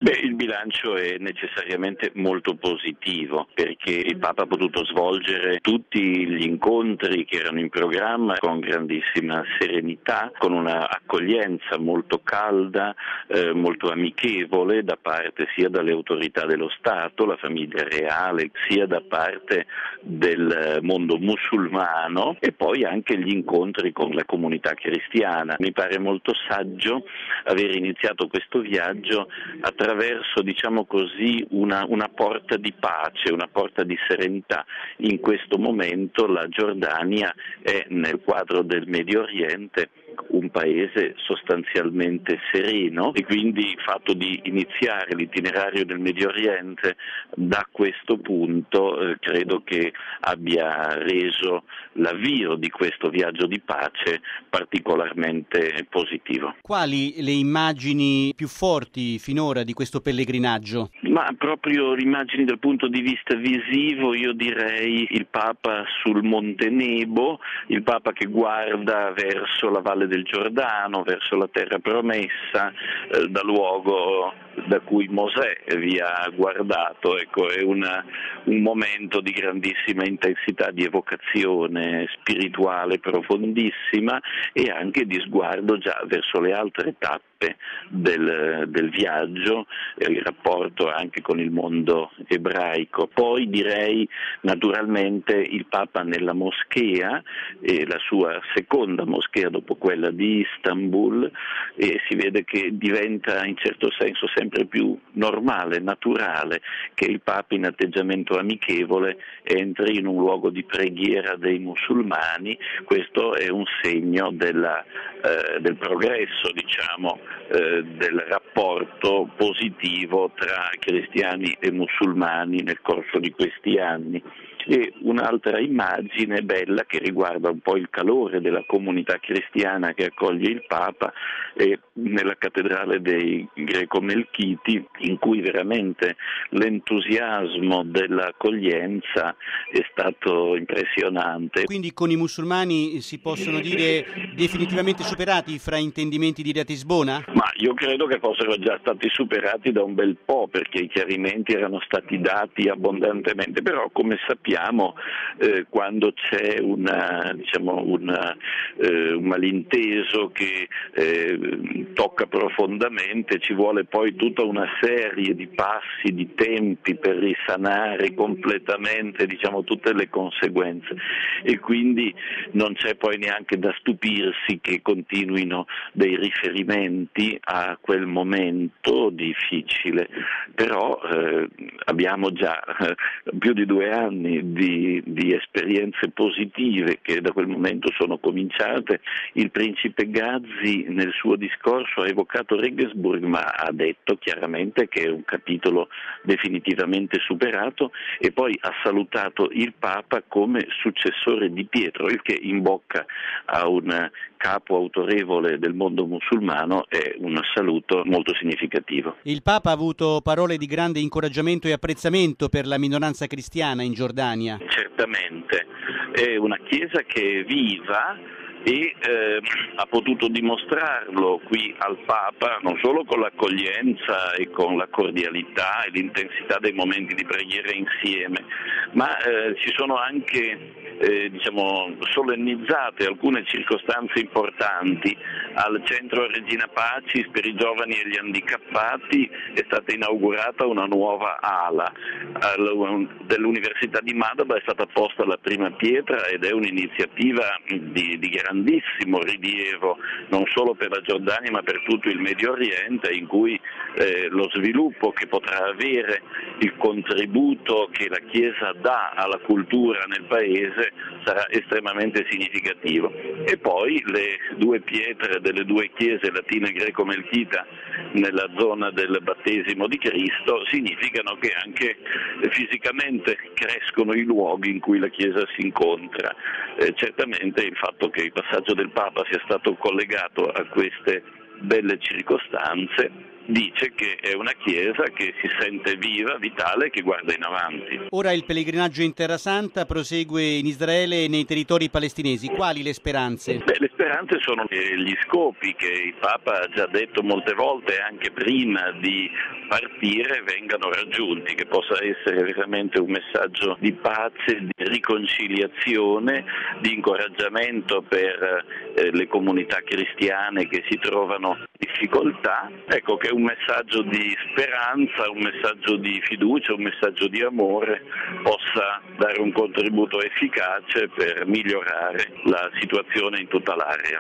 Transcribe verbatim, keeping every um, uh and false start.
Beh, il bilancio è necessariamente molto positivo perché il Papa ha potuto svolgere tutti gli incontri che erano in programma con grandissima serenità, con una accoglienza molto calda, eh, molto amichevole da parte sia dalle autorità dello Stato, la famiglia reale, sia da parte del mondo musulmano e poi anche gli incontri con la comunità cristiana. Mi pare molto saggio aver iniziato questo viaggio attraverso, diciamo così, una, una porta di pace, una porta di serenità. In questo momento la Giordania è nel quadro del Medio Oriente un paese sostanzialmente sereno e quindi il fatto di iniziare l'itinerario del Medio Oriente da questo punto eh, credo che abbia reso l'avvio di questo viaggio di pace particolarmente positivo. Quali le immagini più forti finora di questo pellegrinaggio? Ma proprio le immagini dal punto di vista visivo, io direi il Papa sul Monte Nebo, il Papa che guarda verso la Valle del Giordano, verso la terra promessa, eh, da luogo da cui Mosè vi ha guardato. Ecco, è una, un momento di grandissima intensità, di evocazione spirituale profondissima e anche di sguardo già verso le altre tappe del, del viaggio, eh, il rapporto anche con il mondo ebraico. Poi direi naturalmente il Papa nella moschea, eh, la sua seconda moschea dopo quella di Istanbul, e si vede che diventa in certo senso sempre più normale, naturale che il Papa in atteggiamento amichevole entri in un luogo di preghiera dei musulmani. Questo è un segno della, eh, del progresso, diciamo, eh, del rapporto positivo tra cristiani e musulmani nel corso di questi anni. E un'altra immagine bella che riguarda un po' il calore della comunità cristiana che accoglie il Papa è nella cattedrale dei Greco-Melchiti, in cui veramente l'entusiasmo dell'accoglienza è stato impressionante. Quindi con i musulmani si possono dire definitivamente superati i fraintendimenti di Ratisbona? Ma io credo che fossero già stati superati da un bel po', perché i chiarimenti erano stati dati abbondantemente, però come sappiamo eh, quando c'è una, diciamo, una, eh, un malinteso che eh, tocca profondamente, ci vuole poi tutta una serie di passi, di tempi per risanare completamente, diciamo, tutte le conseguenze, e quindi non c'è poi neanche da stupirsi che continuino dei riferimenti a quel momento difficile, però eh, abbiamo già eh, più di due anni di, di esperienze positive che da quel momento sono cominciate. Il principe Gazzi nel suo discorso ha evocato Regensburg, ma ha detto chiaramente che è un capitolo definitivamente superato, e poi ha salutato il Papa come successore di Pietro, il che in bocca a un capo autorevole del mondo musulmano è un saluto molto significativo. Il Papa ha avuto parole di grande incoraggiamento e apprezzamento per la minoranza cristiana in Giordania. Certamente, è una chiesa che è viva e eh, ha potuto dimostrarlo qui al Papa, non solo con l'accoglienza e con la cordialità e l'intensità dei momenti di preghiera insieme, ma eh, ci sono anche Eh, diciamo, solennizzate alcune circostanze importanti. Al centro Regina Pacis per i giovani e gli handicappati è stata inaugurata una nuova ala. Al, dell'Università di Madaba è stata posta la prima pietra ed è un'iniziativa di, di grandissimo rilievo non solo per la Giordania ma per tutto il Medio Oriente, in cui eh, lo sviluppo che potrà avere, il contributo che la Chiesa dà alla cultura nel paese sarà estremamente significativo. E poi le due pietre delle due chiese latina e greco-melchita nella zona del battesimo di Cristo significano che anche fisicamente crescono i luoghi in cui la Chiesa si incontra. Eh, certamente il fatto che il passaggio del Papa sia stato collegato a queste belle circostanze dice che è una Chiesa che si sente viva, vitale, che guarda in avanti. Ora il pellegrinaggio in Terra Santa prosegue in Israele e nei territori palestinesi. Quali le speranze? Beh, le speranze sono gli scopi che il Papa ha già detto molte volte, anche prima di partire, vengano raggiunti, che possa essere veramente un messaggio di pace, di riconciliazione, di incoraggiamento per eh, le comunità cristiane che si trovano in difficoltà. Ecco che un messaggio di speranza, un messaggio di fiducia, un messaggio di amore possa dare un contributo efficace per migliorare la situazione in tutta l'area.